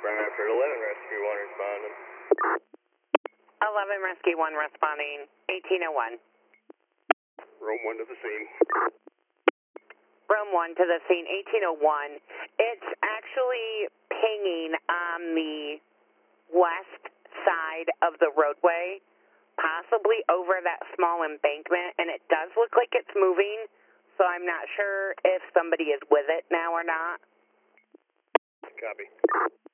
Bradford 11 Rescue 1 responding. 11 Rescue 1 responding, 1801. Room 1 to the scene. Room 1 to the scene, 1801. It's actually pinging on the west side of the roadway, possibly over that small embankment, and it does look like it's moving, so I'm not sure if somebody is with it now or not. Copy.